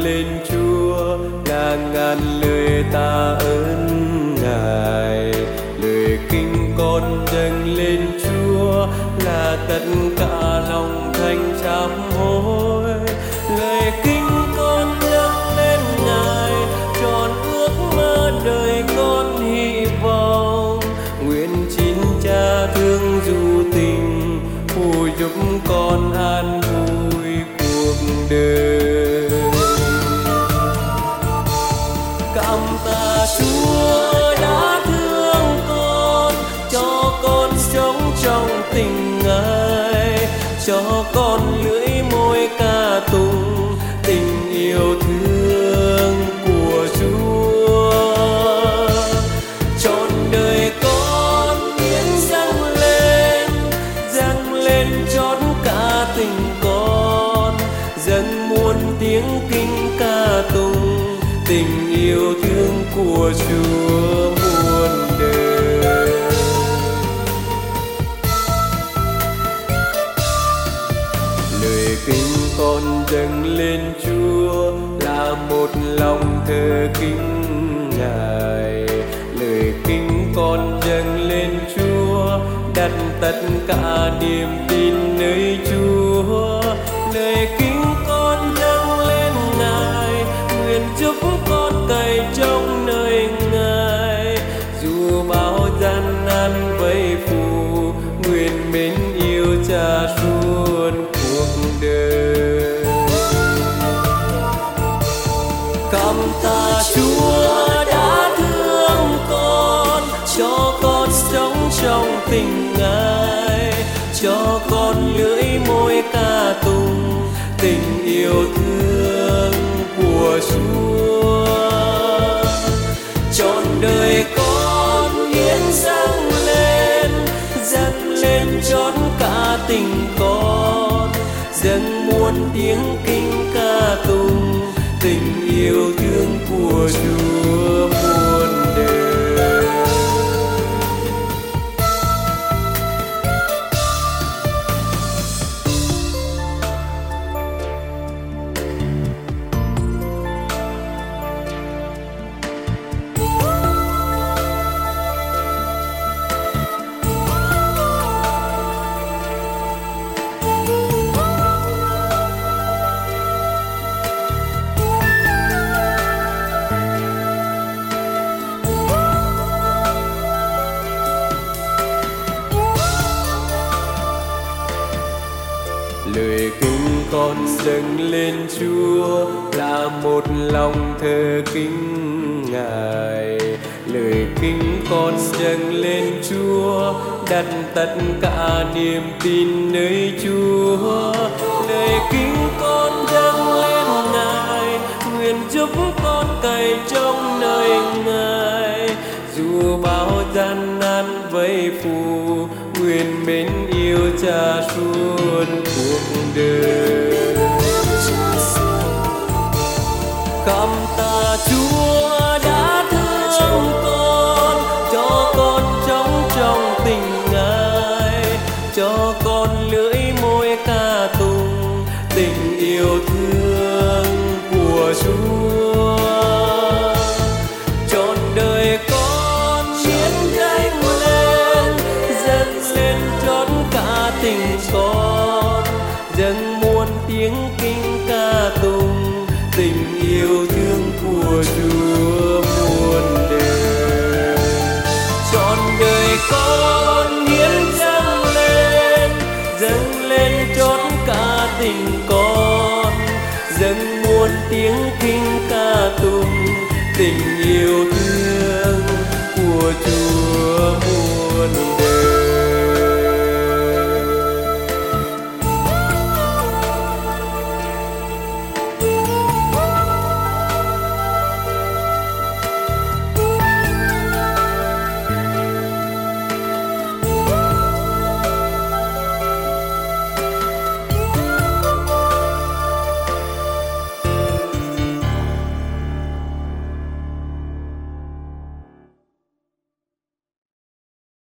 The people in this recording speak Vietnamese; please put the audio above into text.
lên Chúa là ngàn lời tạ ơn Ngài. Lời kinh con dâng lên Chúa là tất cả lòng thành sám hối. Lời kinh con dâng lên Ngài tròn ước mơ đời con hy vọng. Nguyện xin Cha thương du tình phù giúp con an vui cuộc đời. Cảm tạ Chúa đã thương con, cho con sống trong tình Ngài, cho con lưỡi môi ca tụng tình yêu thương của Chúa. Trọn đời con hiến dâng lên chốn cả tình con, dâng muôn tiếng kinh ca tụng tình yêu thương của Chúa muôn đời. Lời kinh con dâng lên Chúa là một lòng thờ kính Ngài. Lời kinh con dâng lên Chúa đặt tất cả niềm tin nơi Chúa. Lời kinh con dâng lên Ngài, nguyện giúp con cậy trong nơi Ngài. Dù bao gian nan vây phù, nguyện mến yêu Cha suốt cuộc đời. Cảm tạ Chúa đã thương con, cho con sống trong tình Ngài, cho con lưỡi môi ca tụng tình yêu thương của Chúa. Trọn đời con hiến dâng lên chốn cả tình con, dâng muôn tiếng kinh ca tụng tình yêu thương của Chúa muôn đời. Lời kinh con dâng lên Chúa là một lòng thờ kính Ngài. Lời kinh con dâng lên Chúa đặt tất cả niềm tin nơi Chúa. Lời kinh con dâng lên Ngài, nguyện giúp con cậy trong nơi Ngài. Dù bao gian nan vây phù, nguyện mến yêu Cha suốt cuộc đời. Cảm tạ Chúa đã thương con, cho con sống trong tình Ngài, cho con lưỡi môi ca tụng tình yêu thương của Chúa. Trọn đời con hiến dâng lên chốn cả tình con, dâng muôn tiếng kinh ca tụng tình yêu thương của Chúa muôn đời. Trọn đời con hiến dâng lên chốn cả tình con, dâng muôn tiếng kinh